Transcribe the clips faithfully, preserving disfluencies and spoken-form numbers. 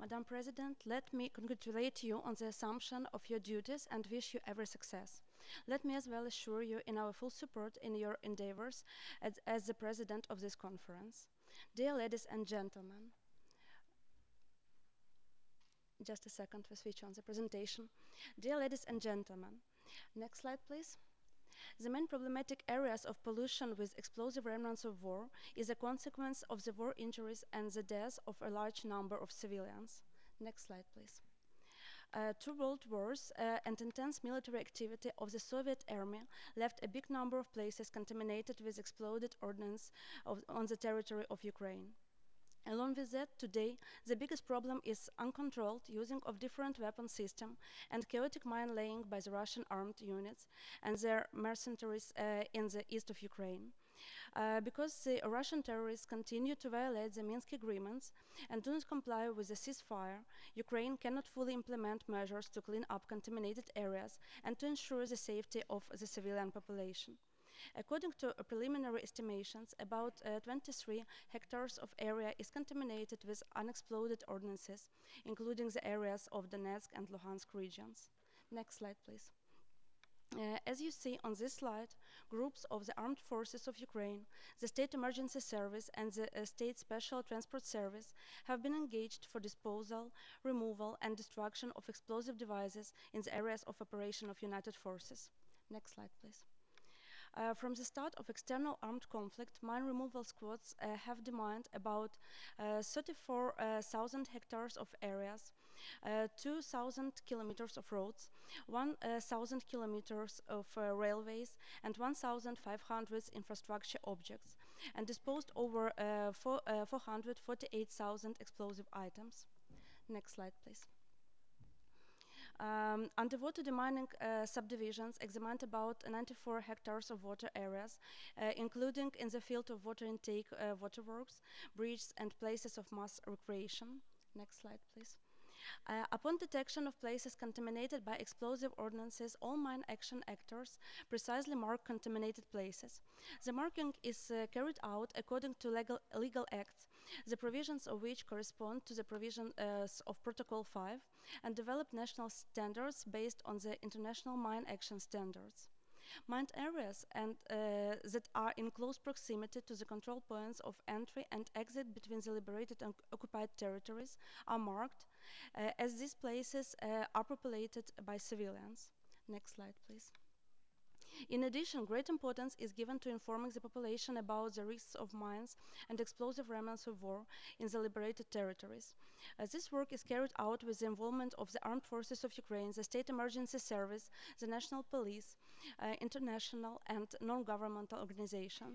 Madam President, let me congratulate you on the assumption of your duties and wish you every success. Let me as well assure you in our full support in your endeavors as, as the President of this conference. Dear ladies and gentlemen, just a second, we switch on the presentation. Dear ladies and gentlemen, next slide please. The main problematic areas of pollution with explosive remnants of war is a consequence of the war injuries and the deaths of a large number of civilians. Next slide, please. Uh, two world wars uh, and intense military activity of the Soviet army left a big number of places contaminated with exploded ordnance of, on the territory of Ukraine. Along with that, today, the biggest problem is uncontrolled using of different weapon systems and chaotic mine laying by the Russian armed units and their mercenaries uh, in the east of Ukraine. Uh, because the Russian terrorists continue to violate the Minsk agreements and do not comply with the ceasefire, Ukraine cannot fully implement measures to clean up contaminated areas and to ensure the safety of the civilian population. According to uh, preliminary estimations, about uh, twenty-three hectares of area is contaminated with unexploded ordnances, including the areas of Donetsk and Luhansk regions. Next slide, please. Uh, as you see on this slide, groups of the armed forces of Ukraine, the State Emergency Service and the uh, State Special Transport Service have been engaged for disposal, removal and destruction of explosive devices in the areas of operation of United Forces. Next slide, please. Uh, from the start of external armed conflict, mine removal squads uh, have demined about uh, thirty-four thousand hectares of areas, uh, two thousand kilometers of roads, one thousand kilometers of uh, railways, and one thousand five hundred infrastructure objects, and disposed over uh, four, uh, four hundred forty-eight thousand explosive items. Next slide, please. Um, underwater demining uh, subdivisions examined about ninety-four hectares of water areas, uh, including in the field of water intake, uh, waterworks, bridges, and places of mass recreation. Next slide, please. Uh, upon detection of places contaminated by explosive ordnances, all mine action actors precisely mark contaminated places. The marking is uh, carried out according to legal, legal acts, the provisions of which correspond to the provisions uh, of Protocol five, and develop national standards based on the International Mine Action Standards. Mined areas and uh, that are in close proximity to the control points of entry and exit between the liberated and occupied territories are marked uh, as these places uh, are populated by civilians. Next slide, please. In addition, great importance is given to informing the population about the risks of mines and explosive remnants of war in the liberated territories. Uh, this work is carried out with the involvement of the Armed Forces of Ukraine, the State Emergency Service, the National Police, uh, international and non-governmental organizations.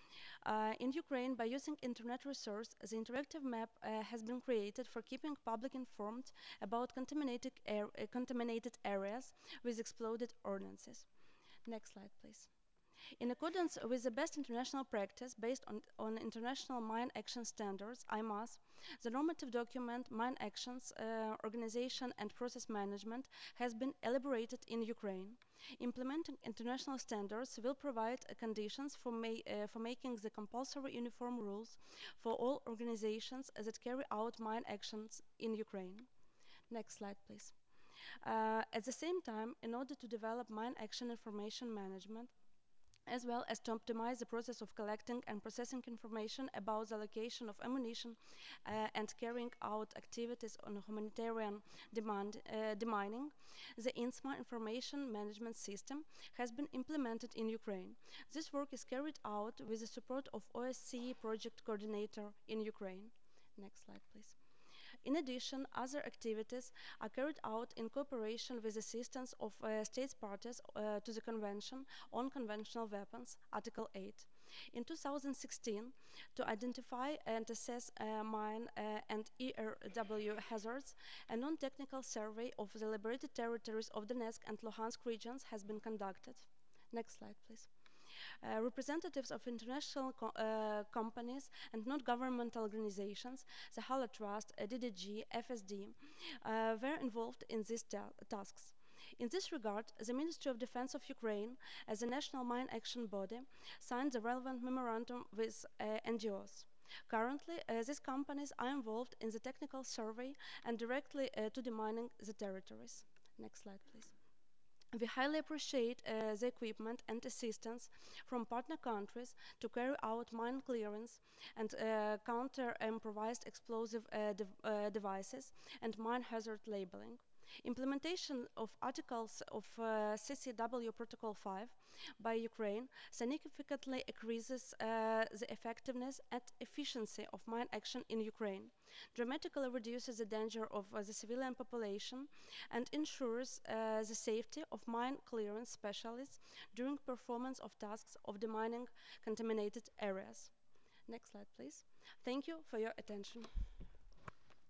Uh, in Ukraine, by using internet resource, the interactive map uh, has been created for keeping public informed about contaminated, air, uh, contaminated areas with exploded ordnances. Next slide, please. In accordance with the best international practice based on, on International Mine Action Standards, I M A S, the normative document Mine Actions, uh, Organization and Process Management has been elaborated in Ukraine. Implementing international standards will provide uh, conditions for, ma uh, for making the compulsory uniform rules for all organizations that carry out mine actions in Ukraine. Next slide, please. Uh, at the same time, in order to develop mine action information management, as well as to optimize the process of collecting and processing information about the location of ammunition uh, and carrying out activities on humanitarian demand, uh, demining, the INSMA information management system has been implemented in Ukraine. This work is carried out with the support of O S C E project coordinator in Ukraine. Next slide, please. In addition, other activities are carried out in cooperation with assistance of uh, states parties uh, to the Convention on Conventional Weapons, Article eight. In two thousand sixteen, to identify and assess uh, mine uh, and E R W hazards, a non-technical survey of the liberated territories of Donetsk and Luhansk regions has been conducted. Next slide, please. Uh, representatives of international co uh, companies and non-governmental organizations, the Hala Trust, uh, D D G, F S D, uh, were involved in these ta tasks. In this regard, the Ministry of Defense of Ukraine, as a national mine action body, signed the relevant memorandum with uh, N G Os. Currently, uh, these companies are involved in the technical survey and directly uh, to demining the territories. Next slide, please. We highly appreciate uh, the equipment and assistance from partner countries to carry out mine clearance and uh, counter improvised explosive uh, dev uh, devices and mine hazard labeling. Implementation of articles of uh, C C W Protocol five by Ukraine significantly increases uh, the effectiveness and efficiency of mine action in Ukraine, dramatically reduces the danger of uh, the civilian population, and ensures uh, the safety of mine clearance specialists during performance of tasks of demining contaminated areas. Next slide, please. Thank you for your attention.